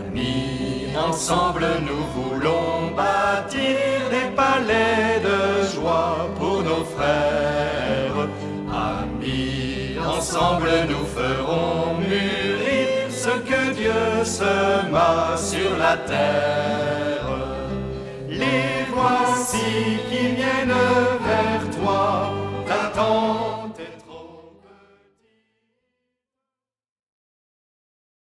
Amis, ensemble nous voulons bâtir des palais de joie pour nos frères. Amis, ensemble nous ferons mûrir ce que Dieu sema sur la terre. Les voici qui